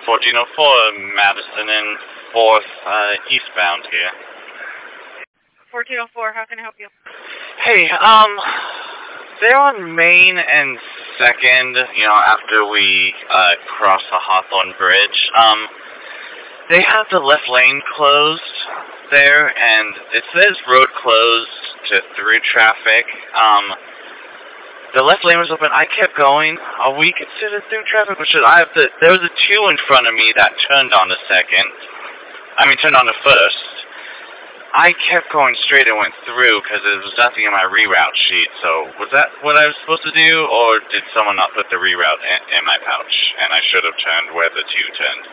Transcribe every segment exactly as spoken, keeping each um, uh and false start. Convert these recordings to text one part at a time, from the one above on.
fourteen oh four, Madison and fourth, uh, eastbound here. fourteen oh four, how can I help you? Hey, um, they're on Main and second, you know, after we, uh, cross the Hawthorne Bridge. Um, they have the left lane closed there, and it says road closed to through traffic. Um, the left lane was open. I kept going. Are we considered through traffic? Or should I have to, there was a two in front of me that turned on the second. I mean, turned on the first. I kept going straight and went through because there was nothing in my reroute sheet. So was that what I was supposed to do, or did someone not put the reroute in, in my pouch, and I should have turned where the two turned?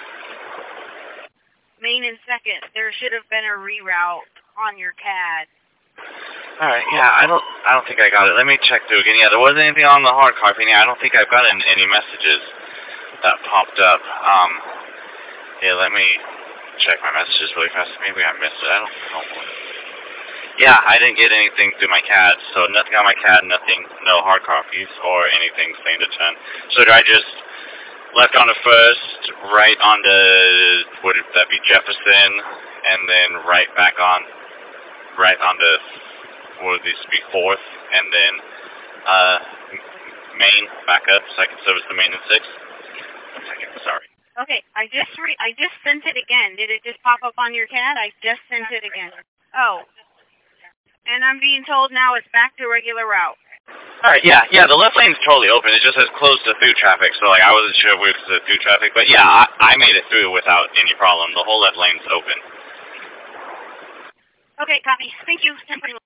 Main and second. There should have been a reroute on your C A D. All right, yeah, I don't, I don't think I got it. Let me check through again. Yeah, there wasn't anything on the hard copy. Yeah, I don't think I've gotten any messages that popped up. Um, yeah, let me check my messages really fast. Maybe I missed it. I don't know. Yeah, I didn't get anything through my C A D, so nothing on my C A D, nothing, no hard copies or anything saying to turn. So do I just left on the first, right on the, would that be Jefferson, and then right back on, right on the, what would this be, fourth, and then uh, Main back up, so I can service the Main and sixth? One second, sorry. Okay, I just re I just sent it again. Did it just pop up on your C A D? I just sent it again. Oh. And I'm being told now it's back to regular route. Alright, yeah, yeah, the left lane's totally open. It just says closed to through traffic, so like I wasn't sure if it was through traffic, but yeah, I, I made it through without any problem. The whole left lane's open. Okay, copy. Thank you.